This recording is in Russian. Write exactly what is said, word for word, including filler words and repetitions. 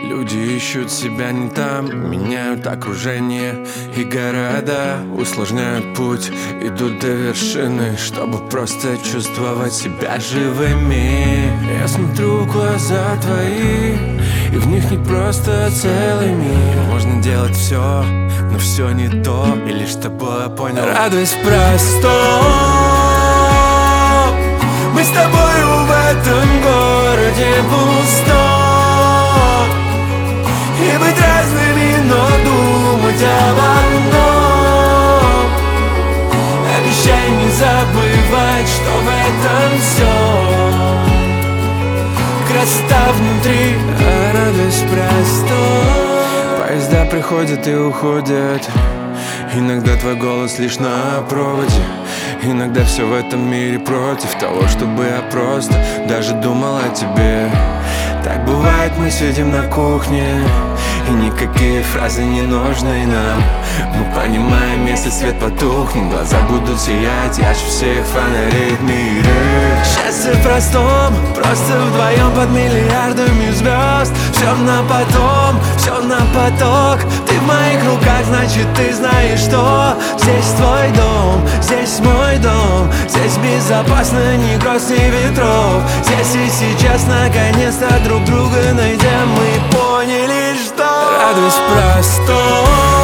Люди ищут себя не там, меняют окружение и города, усложняют путь, идут до вершины, чтобы просто чувствовать себя живыми. Я смотрю в глаза твои, и в них не просто целый мир. Можно делать все, но все не то, и лишь с тобой я понял. Радость простом, мы с тобою в этом городе пустом. И быть разными, но думать об одном. Обещай не забывать, что в этом все красота внутри, а радость простом. Поезда приходят и уходят, иногда твой голос лишь на проводе. Иногда все в этом мире против того, чтобы я просто даже думал о тебе. Так бывает, мы сидим на кухне, и никакие фразы не нужны нам. Мы понимаем, если свет потухнет, глаза будут сиять ярче всех фонарей в мире. Счастье в простом, просто вдвоем под миллиардами звезд. Все на потом, все на поток. Ты в моих руках, значит ты знаешь, что здесь твой дом, здесь мой дом. Здесь безопасно, ни гроз, ни ветров. Здесь и сейчас наконец-то друг друга найдем. Мы поняли, что радость простом,